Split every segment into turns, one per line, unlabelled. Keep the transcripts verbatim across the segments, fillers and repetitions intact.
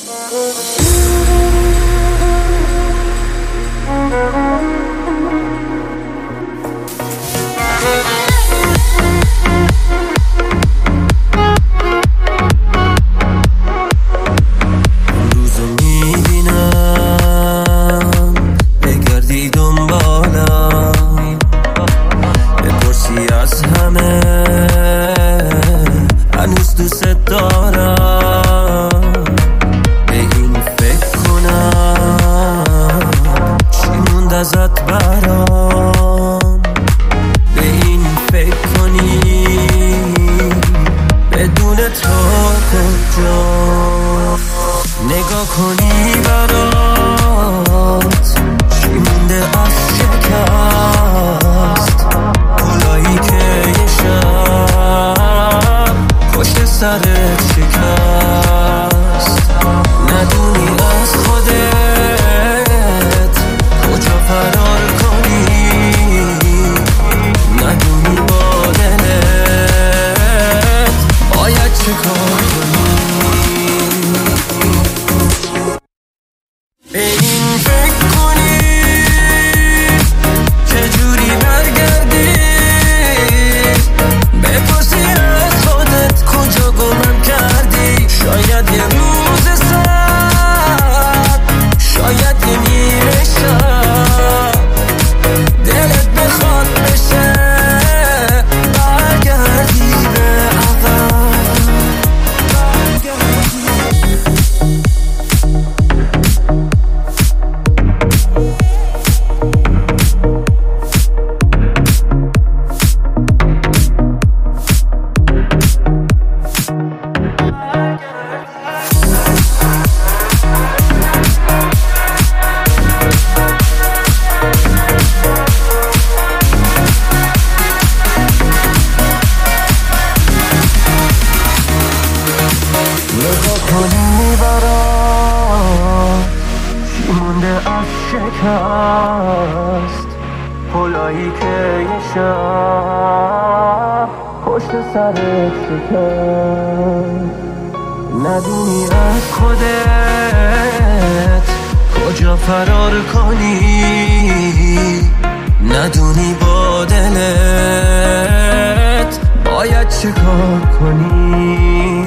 ازت برام به این فکر کنی بدون تو کجا نگاه کنی برات چی مونده از شکست گلایی که یه شب پشت سرت شکست ندونی از خودت کجا فرار کنی ندونی با دلت باید چه کار کنی به این فکر کنی چجوری برگردی بپرسی از خودت کجا گمم کردی شاید یه روز سر شاید یه نیمه شب دلت بخواد بشه برگردی به عقب نگاه کنی برام چی مونده از شکست پلایی که یه شب پشت سرت شکست ندونی از خودت کجا فرار کنی ندونی با دلت باید چه کار کنی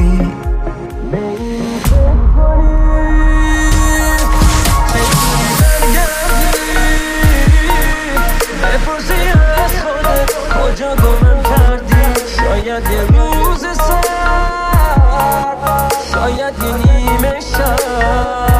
کجا گمم کردی شاید یه روز سر شاید یه نیمه شب